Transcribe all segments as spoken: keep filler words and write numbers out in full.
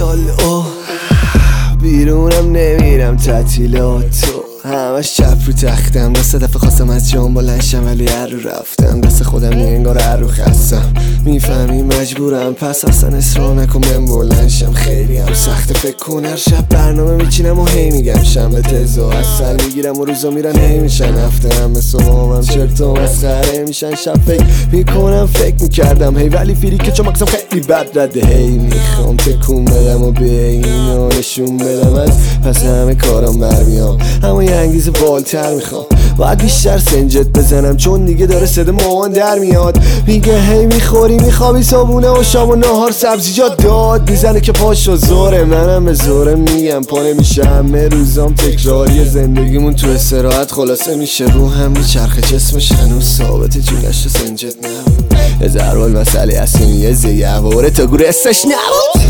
سال اوه بیرونم نمیرم تعطیلاتو همش چپ رو تختم. دست دفعه خواستم از جام بلنشم ولی هر رو رفتم دست خودم یه انگار هر رو خستم. میفهمی مجبورم پس اصلا اصرار نکن بهم بلنشم. خیلی هم سخته فکر کن هر شب برنامه میچینم و هی میگم شنبه تزا اصل میگیرم و روزا میرن هی میشن هفته هم مثل مامم چرت و مسخره میشن. شب فکر میکنم فکر میکردم هی ولی فیری که چون مکسم خیلی بد رده. هی میخوام تکون بدم و به اینا نشون بدم از پس همه کارم برمیام اما یه انگیزه بالتر میخوام. باید بیشتر سنجت بزنم چون دیگه داره صدا مامان در میاد. میگه هی میخوری میخوابی صابونه و شام و نهار سبزیجات داد میزنه که پاشو زوره. منم به زوره میگم پا نمیشه همه روزام تکراری زندگیمون تو استراحت خلاصه میشه. رو هم میچرخه جسمش هنوز ثابته جونش تو سنجت نبود. هزار وال مسئله اصلی یه زیواره تا گوره استش نبود.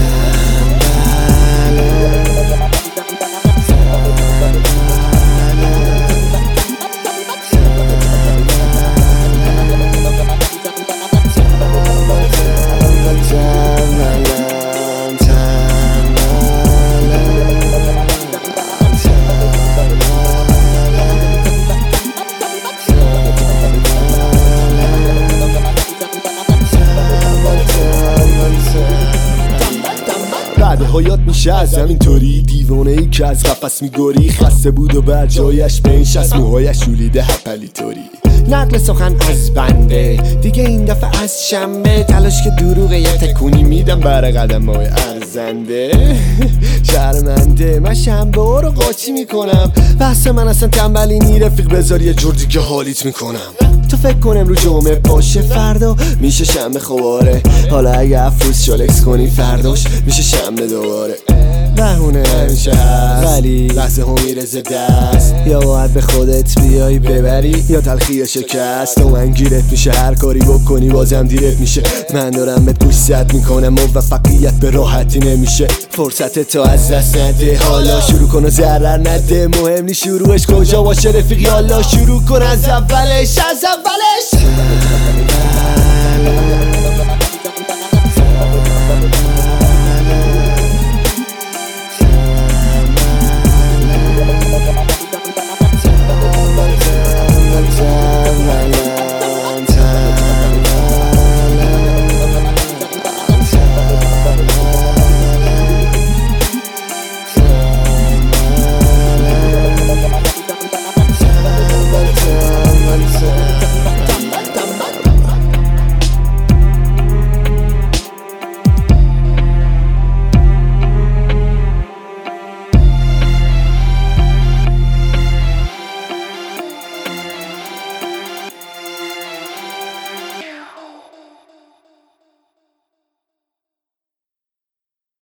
بعد حیات میشه از همینطوری دیوانه ای که از قفس میگوری. خسته بود و بر جایش بنشست موهایش شولیده هپلیتوری. نقل سخن از بنده دیگه این دفعه از شنبه تلاش که دروغه یه تکونی میدم بر قدم های ارزنده. شرمنده من شنبه ها رو قاطی میکنم بحث من اصلا تنبلی نی رفیق بذار یه جور دیگه حالیت میکنم. تو فکر کنم رو جمعه باشه فردا میشه شنبه خواره. حالا اگه افروز شالکس کنی فرداش میشه شنبه دوباره. بهونه همیشه هست ولی لحظه ها میرزه دست. یا باید به خودت بیایی ببری یا تلخی شکست. و من گیرت میشه هر کاری بکنی بازم دیرت میشه. من دارم بهت گوشت میکنم موفقیت به راحتی نمیشه. فرصت تو از دست نده حالا شروع کن و ضرر نده. مهم نی شروعش کجا باشه رفیق یالا شروع کن از اولش از اولش.